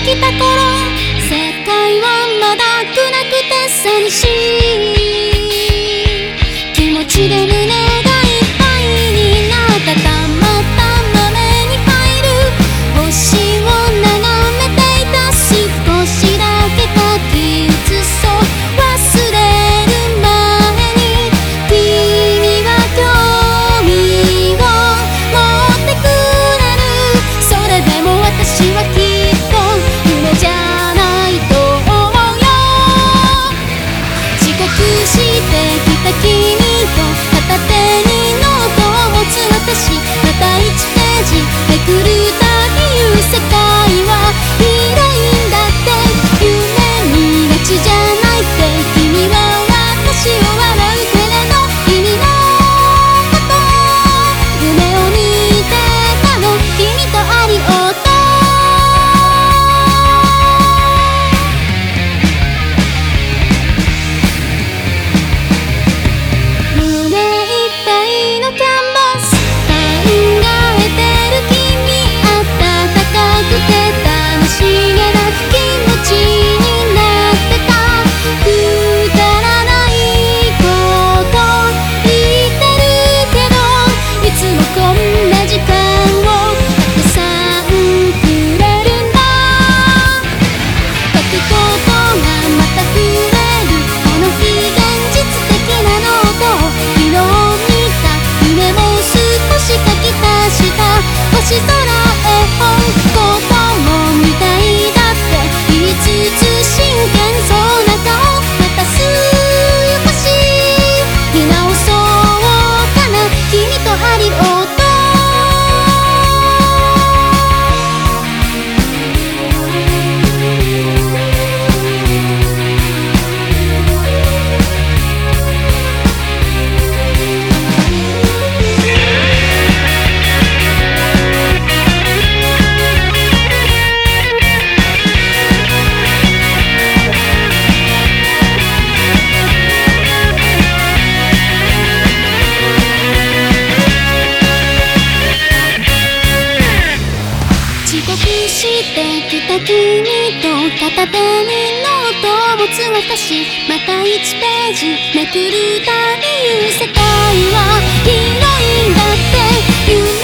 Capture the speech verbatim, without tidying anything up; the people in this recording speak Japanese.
来た頃、世界はまだ暗くて寂しい気持ちで胸がいっぱいになった。たまたま目に入る星を眺めていた。少しだけ書き写そう、忘れる前に。君は興味を持ってくれる。それでも私はきっと夢じゃないと思うよ。遅刻してきた君と片手にノートを持つ私。またいちページめくるたび言う世界は広いんだって。夢見がちじゃないって。君は私を笑うけれど君のこと夢を見てたの。君とありをと胸いっぱいのキャンバス考えてる君。温かくて楽しげな気持ちになってた。くだらないこと言ってるけど、いつもこんな時間をたくさんくれるんだ。書くことがまた増えるこの日、現実的なノートを。昨日見た夢も少し書き足した。星空絵本こともみたいだって言いつつ真剣そうな顔。また少し見直そうかな君とありをと。遅刻してきた君と片手にノートを持つ私。またいちページめくるたび言う世界は広いんだって。夢